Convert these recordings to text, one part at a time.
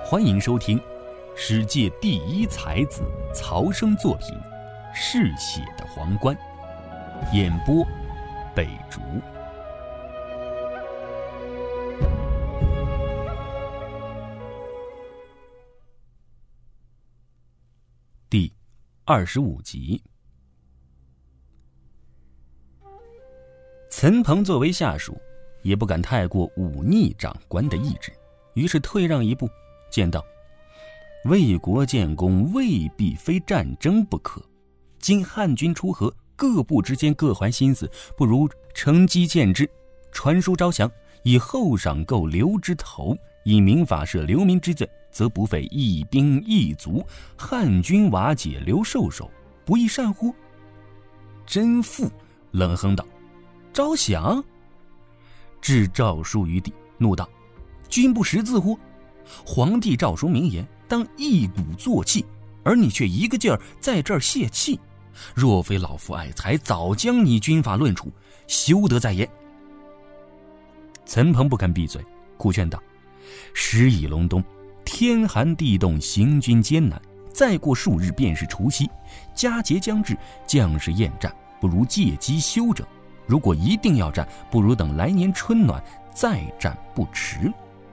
欢迎收听世界第一才子曹生作品《嗜血的皇冠》，演播北竹。第25集。岑鹏作为下属，也不敢太过忤逆长官的意志，于是退让一步，见道：为国建功未必非战争不可，今汉军出河，各部之间各怀心思，不如乘机见之，传书招降，以厚赏购刘之头，以明法赦流民之罪，则不费一兵一卒，汉军瓦解，留受首，不亦善乎？甄父冷哼道：招降？置诏书于地，怒道：君不识字乎？皇帝诏书明言，当一鼓作气，而你却一个劲儿在这儿泄气。若非老夫爱才，早将你军法论处，休得再言。岑鹏不肯闭嘴，苦劝道：时已隆冬，天寒地冻，行军艰难，再过数日便是除夕，佳节将至，将士厌战，不如借机休整。如果一定要战，不如等来年春暖再战不迟。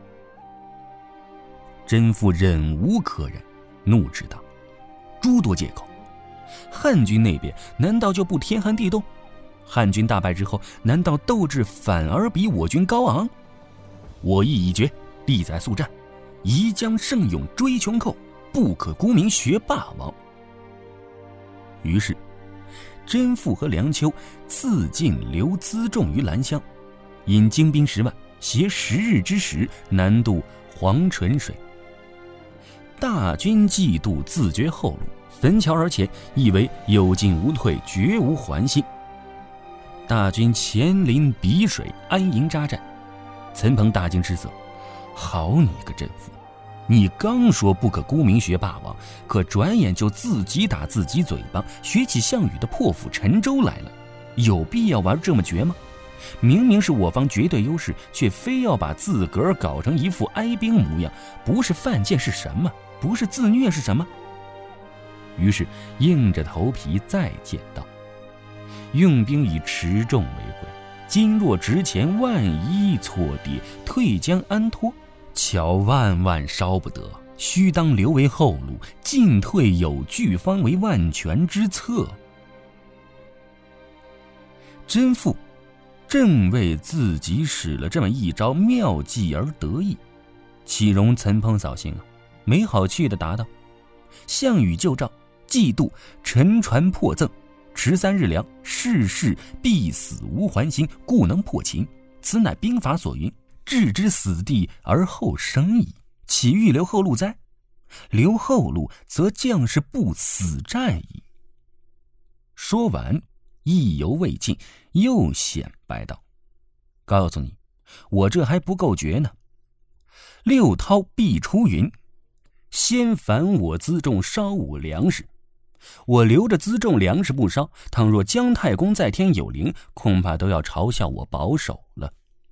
甄父忍无可忍，怒斥道：诸多借口！汉军那边难道就不天寒地冻？汉军大败之后，难道斗志反而比我军高昂？我意已决，力在速战，宜将胜勇追穷寇，不可沽名学霸王。于是甄父和梁丘自尽留辎重于兰乡，引精兵10万，携10日之时南渡黄唇水。大军嫉妒，自绝后路，焚桥而前，以为有进无退，绝无还心。大军前临淝水，安营扎寨。岑鹏大惊失色：好你个甄父，你刚说不可沽名学霸王，可转眼就自己打自己嘴巴，学起项羽的破釜沉舟来了。有必要玩这么绝吗？明明是我方绝对优势，却非要把自个儿搞成一副哀兵模样，不是犯贱是什么？不是自虐是什么？于是硬着头皮再见道：用兵以持重为贵，今若直前，万一错跌，退将安托？巧万万烧不得，须当留为后路，进退有据，方为万全之策。甄父正为自己使了这么一招妙计而得意，岂容岑鹏扫兴啊？没好气地答道：项羽旧诏，嫉妒沉船破赠，迟3日粮，世事必死无还心，故能破秦。此乃兵法所云，置之死地而后生矣，岂欲留后路哉？留后路，则将士不死战矣。说完，意犹未尽，又显摆道：告诉你，我这还不够绝呢。六韬必出云，先凡我辎重，烧我粮食。我留着辎重粮食不烧，倘若姜太公在天有灵，恐怕都要嘲笑我保守了。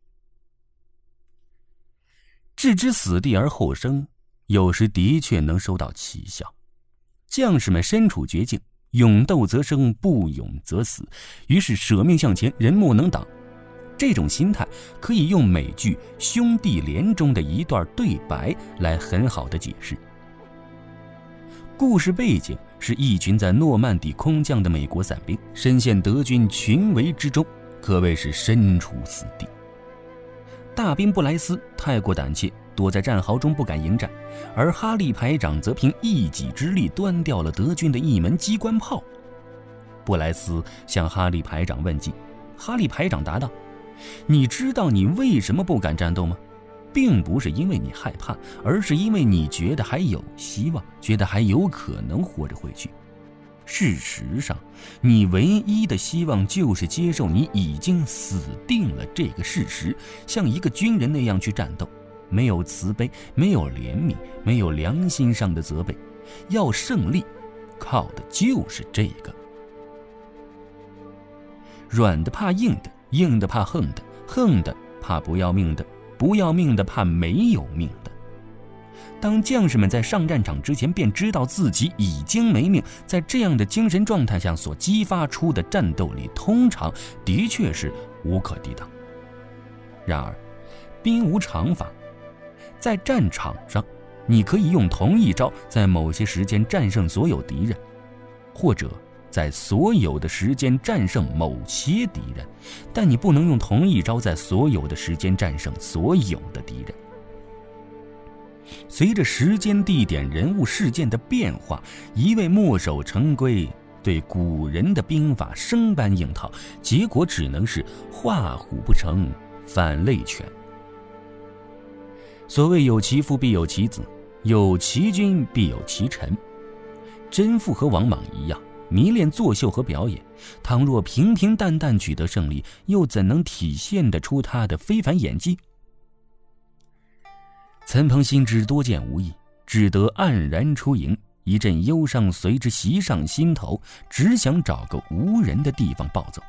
置之死地而后生，有时的确能收到奇效。将士们身处绝境，勇斗则生，不勇则死，于是舍命向前，人莫能挡。这种心态可以用美剧《兄弟连》中的一段对白来很好的解释。故事背景是一群在诺曼底空降的美国伞兵，深陷德军群围之中，可谓是身处死地。大兵布莱斯太过胆怯，躲在战壕中不敢迎战，而哈利排长则凭一己之力端掉了德军的一门机关炮。布莱斯向哈利排长问计，哈利排长答道：你知道你为什么不敢战斗吗？并不是因为你害怕，而是因为你觉得还有希望，觉得还有可能活着回去。事实上，你唯一的希望就是接受你已经死定了这个事实，像一个军人那样去战斗，没有慈悲，没有怜悯，没有良心上的责备。要胜利，靠的就是这个。软的怕硬的，硬的怕横的，横的怕不要命的，不要命的怕没有命的。 当将士们在上战场之前便知道自己已经没命，在这样的精神状态下所激发出的战斗力，通常的确是无可抵挡。然而，兵无常法，在战场上，你可以用同一招在某些时间战胜所有敌人，或者在所有的时间战胜某些敌人，但你不能用同一招在所有的时间战胜所有的敌人。随着时间、地点、人物、事件的变化，一味墨守成规，对古人的兵法生搬硬套，结果只能是画虎不成反类犬。所谓有其父必有其子，有其君必有其臣。甄父和王莽一样，迷恋作秀和表演，倘若平平淡淡取得胜利，又怎能体现得出他的非凡演技？岑彭心知多见无益，只得黯然出营，一阵忧伤随之袭上心头，只想找个无人的地方暴走。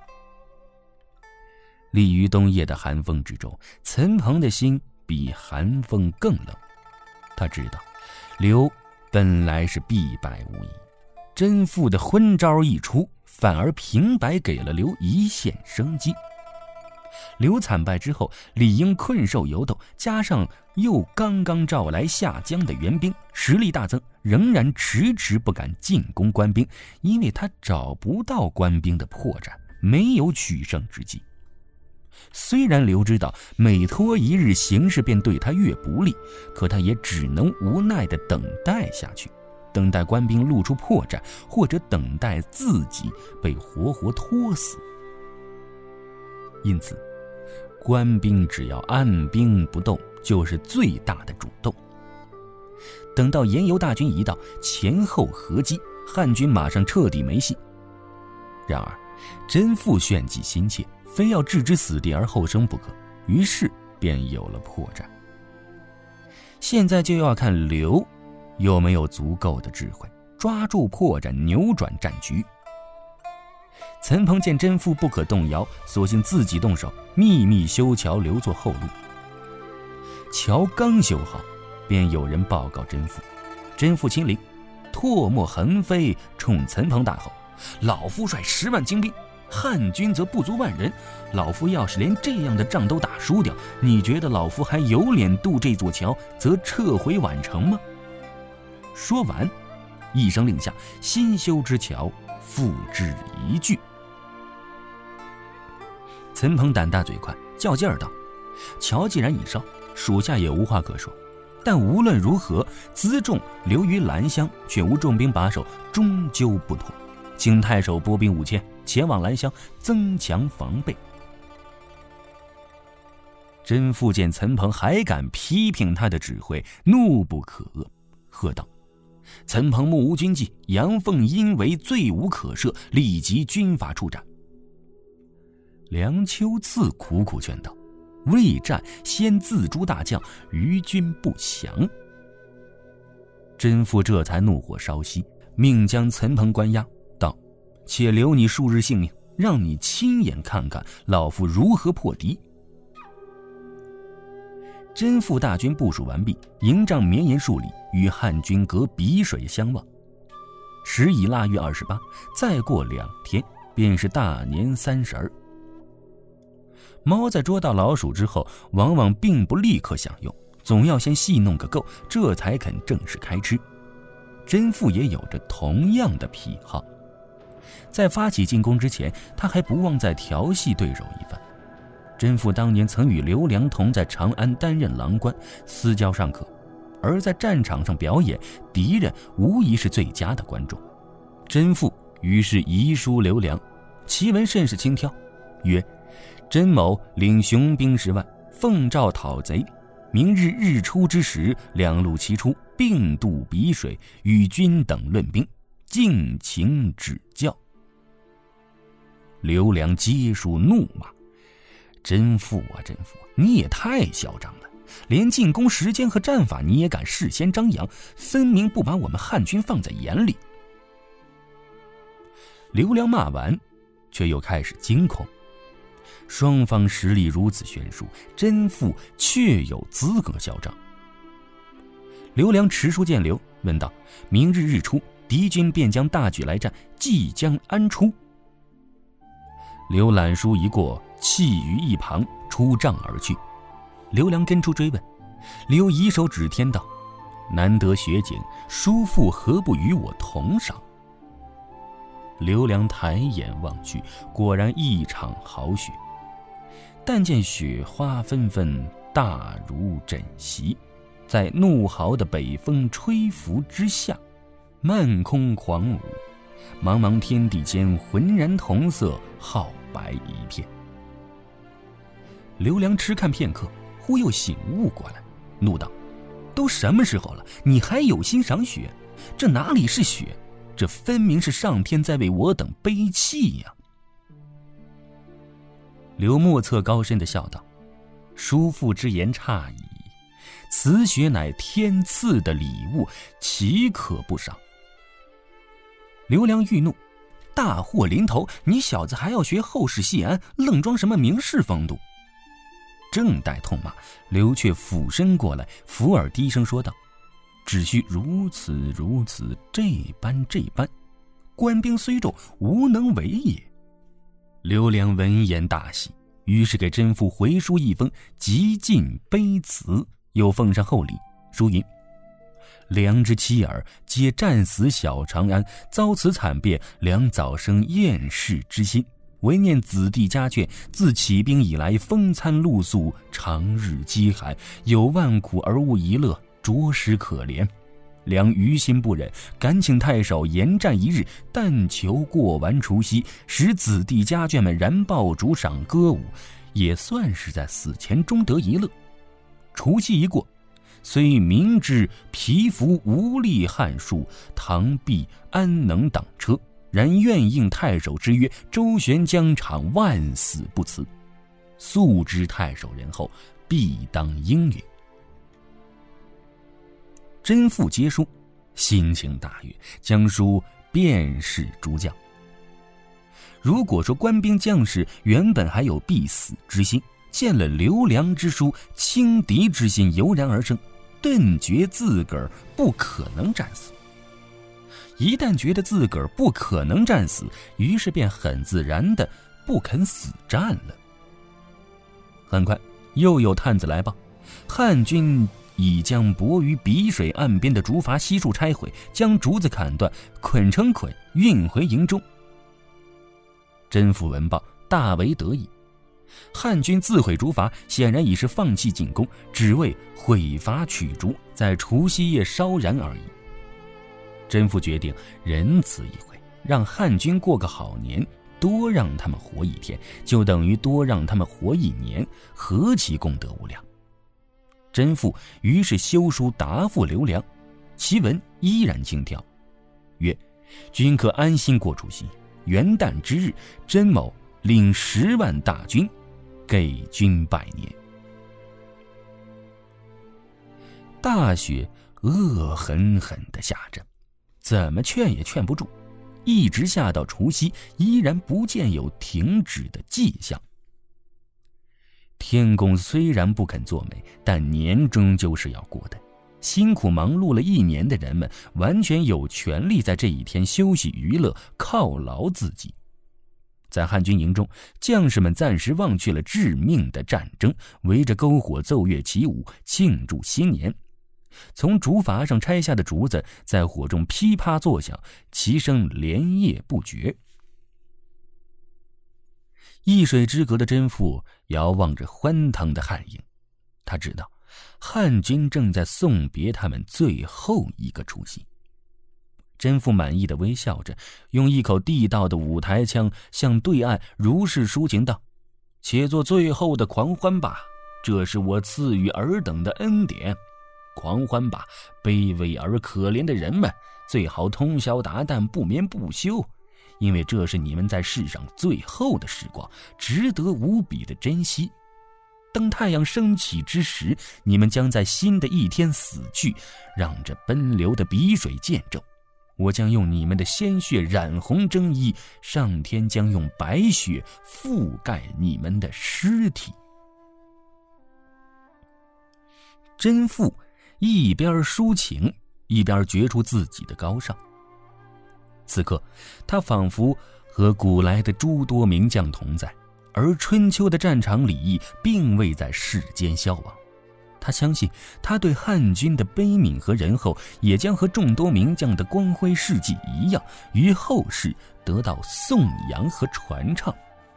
立于冬夜的寒风之中，岑彭的心比寒风更冷。他知道刘本来是必败无疑，甄父的昏招一出，反而平白给了刘一线生机。刘惨败之后，理应困兽犹斗，加上又刚刚召来下江的援兵，实力大增，仍然迟迟不敢进攻官兵，因为他找不到官兵的破绽，没有取胜之机。虽然刘知道每拖一日形势便对他越不利，可他也只能无奈地等待下去，等待官兵露出破绽，或者等待自己被活活拖死。因此，官兵只要按兵不动，就是最大的主动。等到盐油大军一到，前后合击，汉军马上彻底没戏。然而，甄父炫技心切，非要置之死地而后生不可，于是便有了破绽。现在就要看刘有没有足够的智慧，抓住破绽，扭转战局。岑彭见甄父不可动摇，索性自己动手，秘密修桥留作后路。桥刚修好，便有人报告甄父。甄父亲临，唾沫横飞，冲岑彭大吼：“老夫率10万精兵，汉军则不足1万人，老夫要是连这样的仗都打输掉，你觉得老夫还有脸渡这座桥，则撤回宛城吗？”说完，一声令下，新修之桥付之一炬。岑彭胆大嘴快，较劲儿道：“桥既然已烧，属下也无话可说。但无论如何，辎重留于兰乡，却无重兵把守，终究不妥。请太守拨兵5000，前往兰乡，增强防备。”甄父见岑彭还敢批评他的指挥，怒不可遏，喝道：“岑彭目无军纪，阳奉阴违，罪无可赦，立即军法处斩。”梁丘赐苦苦劝道：“未战先自诛大将，于军不降。”甄父这才怒火烧熄，命将岑彭关押，道：“且留你数日性命，让你亲眼看看老夫如何破敌。”甄父大军部署完毕，营帐绵延数里，与汉军隔淝水相望。时已腊月28，再过2天便是大年30。猫在捉到老鼠之后，往往并不立刻享用，总要先戏弄个够，这才肯正式开吃。甄父也有着同样的癖好，在发起进攻之前，他还不忘再调戏对手一番。甄父当年曾与刘良同在长安担任郎官，私交尚可，而在战场上表演，敌人无疑是最佳的观众。甄父于是遗书刘良，其文甚是轻佻，曰：“甄某领雄兵10万，奉诏讨贼，明日日出之时，2路齐出，并渡淝水，与君等论兵，敬请指教。”刘良接书怒骂：“甄父啊甄父，你也太嚣张了，连进攻时间和战法你也敢事先张扬，分明不把我们汉军放在眼里。”刘良骂完，却又开始惊恐，双方实力如此悬殊，甄父确有资格嚣张。 刘良持书见刘，问道：明日日出，敌军便将大举来战，即将安出？刘览书一过，弃于一旁，出帐而去。刘良跟出追问，刘以手指天道：难得雪景，叔父何不与我同赏？刘良抬眼望去，果然一场好雪。但见雪花纷纷，大如枕席，在怒号的北风吹拂之下，漫空狂舞，茫茫天地间浑然同色，皓白一片。刘良痴看片刻，忽又醒悟过来，怒道：都什么时候了，你还有心赏雪？这哪里是雪，这分明是上天在为我等悲泣呀！刘莫测高深地笑道：叔父之言差矣，此雪乃天赐的礼物，岂可不赏？刘良愈怒：大祸临头，你小子还要学后世谢安，愣装什么名士风度？正待痛骂，刘却俯身过来，伏耳低声说道：只需如此如此，这般这般，官兵虽众，无能为也。刘良闻言大喜，于是给甄父回书一封极尽悲辞，又奉上厚礼。书云：良之妻儿皆战死小长安，遭此惨变，良早生厌世之心，唯念子弟家眷自起兵以来，风餐露宿，长日饥寒，有万苦而无一乐，着实可怜。良于心不忍，敢请太守延战一日，但求过完除夕，使子弟家眷们燃爆竹赏歌舞，也算是在死前中得一乐。除夕一过，虽明知皮肤无力撼树，螳臂安能挡车，然愿应太守之约，周旋疆场，万死不辞。素知太守仁厚，必当应允。甄父接书，心情大悦，将书便是诸将。如果说官兵将士原本还有必死之心，见了刘良之书，轻敌之心油然而生，顿觉自个儿不可能战死。一旦觉得自个儿不可能战死，于是便很自然的不肯死战了。很快又有探子来报，汉军已将泊于淝水岸边的竹筏悉数拆毁，将竹子砍断，捆成捆，运回营中。甄父闻报，大为得意。汉军自毁竹筏，显然已是放弃进攻，只为毁筏取竹，在除夕夜烧燃而已。甄父决定仁慈一回，让汉军过个好年，多让他们活一天，就等于多让他们活一年，何其功德无量！甄父于是修书答复刘良，其文依然轻佻，曰：君可安心过除夕，元旦之日，甄某领10万大军，给君拜年。大雪恶狠狠地下着，怎么劝也劝不住，一直下到除夕，依然不见有停止的迹象。天公虽然不肯作美，但年终究是要过的。辛苦忙碌了一年的人们，完全有权利在这一天休息娱乐，犒劳自己。在汉军营中，将士们暂时忘却了致命的战争，围着篝火奏乐起舞，庆祝新年。从竹筏上拆下的竹子在火中噼啪作响，其声连夜不绝。一水之隔的甄父遥望着欢腾的汉营，他知道汉军正在送别他们最后一个除夕。甄父满意的微笑着，用一口地道的五台腔向对岸如是抒情道：且做最后的狂欢吧，这是我赐予尔等的恩典。狂欢吧，卑微而可怜的人们，最好通宵达旦，不眠不休，因为这是你们在世上最后的时光，值得无比的珍惜。等太阳升起之时，你们将在新的一天死去，让这奔流的淝水见证。我将用你们的鲜血染红征衣，上天将用白雪覆盖你们的尸体。甄父一边抒情，一边觉出自己的高尚。此刻他仿佛和古来的诸多名将同在，而春秋的战场礼义并未在世间消亡。他相信他对汉军的悲悯和仁厚，也将和众多名将的光辉事迹一样，于后世得到颂扬和传唱。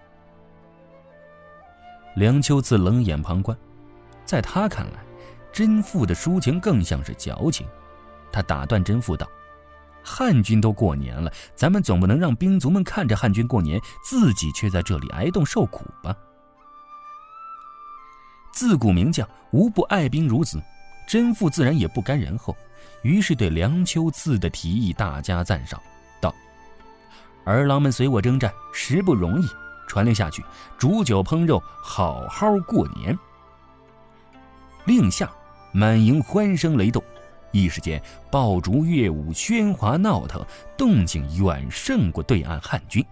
梁丘赐冷眼旁观，在他看来，甄父的抒情更像是矫情。他打断甄父道：汉军都过年了，咱们总不能让兵卒们看着汉军过年，自己却在这里挨冻受苦吧。自古名将无不爱兵如子，甄父自然也不甘人后，于是对梁丘赐的提议大加赞赏，道：儿郎们随我征战，实不容易，传令下去，煮酒烹肉，好好过年。令下，满营欢声雷动，一时间爆竹乐舞，喧哗闹腾，动静远胜过对岸汉军。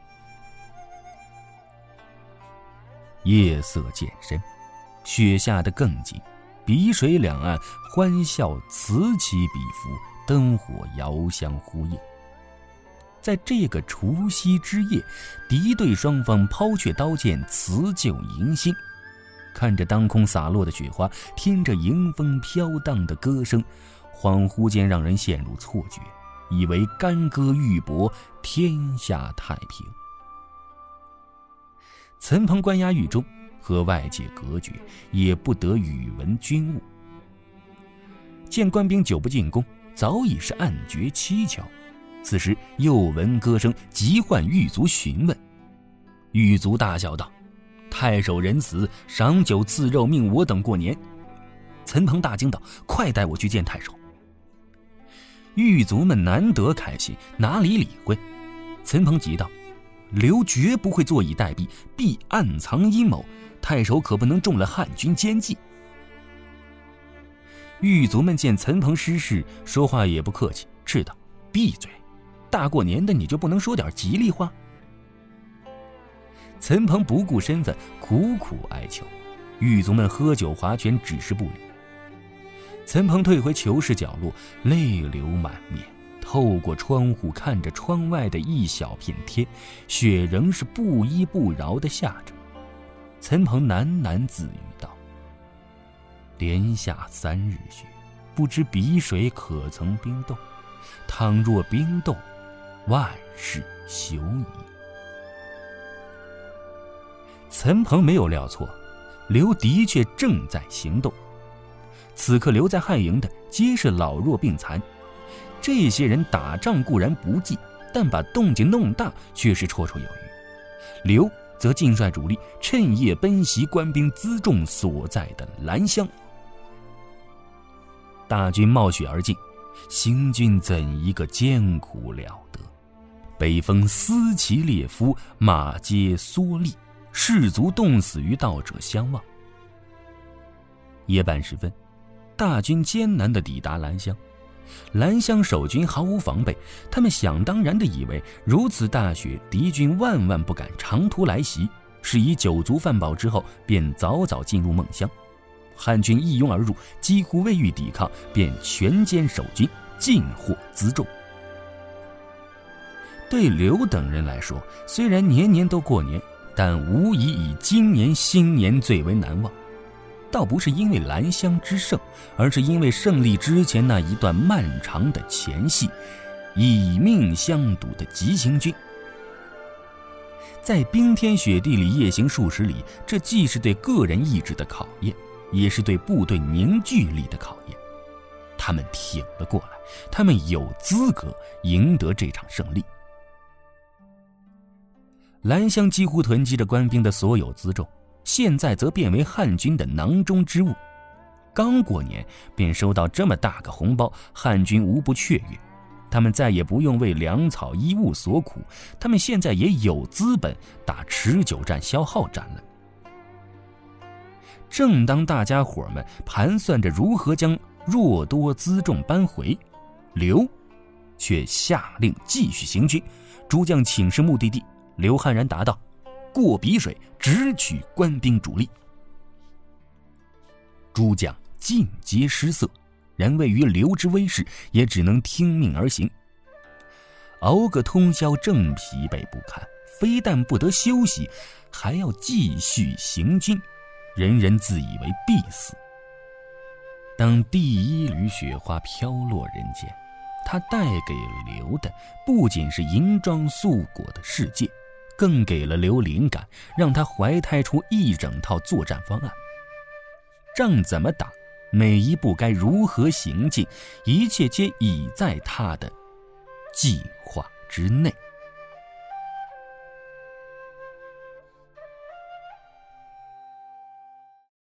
夜色渐深，雪下得更紧，淝水两岸欢笑此起彼伏，灯火遥相呼应。在这个除夕之夜，敌对双方抛却刀剑，辞旧迎新。看着当空洒落的雪花，听着迎风飘荡的歌声，恍惚间让人陷入错觉，以为干戈玉帛，天下太平。岑彭关押狱中，和外界隔绝，也不得语闻军务。见官兵久不进宫，早已是暗觉蹊跷。此时又闻歌声，急唤狱卒询问。狱卒大笑道：太守仁慈，赏酒赐肉，命我等过年。岑彭大惊道：快带我去见太守。狱卒们难得开心，哪里理会。岑彭急道：刘绝不会坐以待毙，必暗藏阴谋，太守可不能中了汉军奸计。狱卒们见岑彭失势，说话也不客气，斥道：闭嘴，大过年的你就不能说点吉利话？岑彭不顾身份，苦苦哀求，狱卒们喝酒划拳，只是不理。岑彭退回囚室角落，泪流满面，透过窗户看着窗外的一小片天，雪仍是不依不饶地下着。岑彭喃喃自语道：连下3日雪，不知淝水可曾冰冻？倘若冰冻，万事休矣。岑彭没有料错，刘的确正在行动。此刻留在汉营的皆是老弱病残，这些人打仗固然不济，但把动静弄大却是绰绰有余。刘则尽率主力，趁夜奔袭官兵辎重所在的兰乡。大军冒雪而进，行军怎一个艰苦了得！北风嘶其列夫，马皆缩立，士卒冻死于道者相望。夜半时分，大军艰难地抵达兰乡。兰乡守军毫无防备，他们想当然地以为如此大雪，敌军万万不敢长途来袭，是以酒足饭饱之后便早早进入梦乡。汉军一拥而入，几乎未遇抵抗，便全歼守军，尽获辎重。对刘等人来说，虽然年年都过年，但无疑以今年新年最为难忘。倒不是因为兰乡之胜，而是因为胜利之前那一段漫长的前戏，以命相赌的急行军。在冰天雪地里夜行数十里，这既是对个人意志的考验，也是对部队凝聚力的考验。他们挺了过来，他们有资格赢得这场胜利。兰乡几乎囤积着官兵的所有辎重，现在则变为汉军的囊中之物。刚过年便收到这么大个红包，汉军无不雀跃。他们再也不用为粮草衣物所苦，他们现在也有资本打持久战消耗战了。正当大家伙们盘算着如何将若多辎重搬回，刘却下令继续行军。诸将请示目的地，刘汉然答道：过淝水，直取官兵主力。诸将尽皆失色， 然位于刘之威势，也只能听命而行。熬个通宵正疲惫不堪，非但不得休息，还要继续行军，人人自以为必死。当第一缕雪花飘落人间，它带给刘的不仅是银装素裹的世界，更给了刘灵感，让他怀胎出一整套作战方案。仗怎么打，每一步该如何行进，一切皆已在他的计划之内。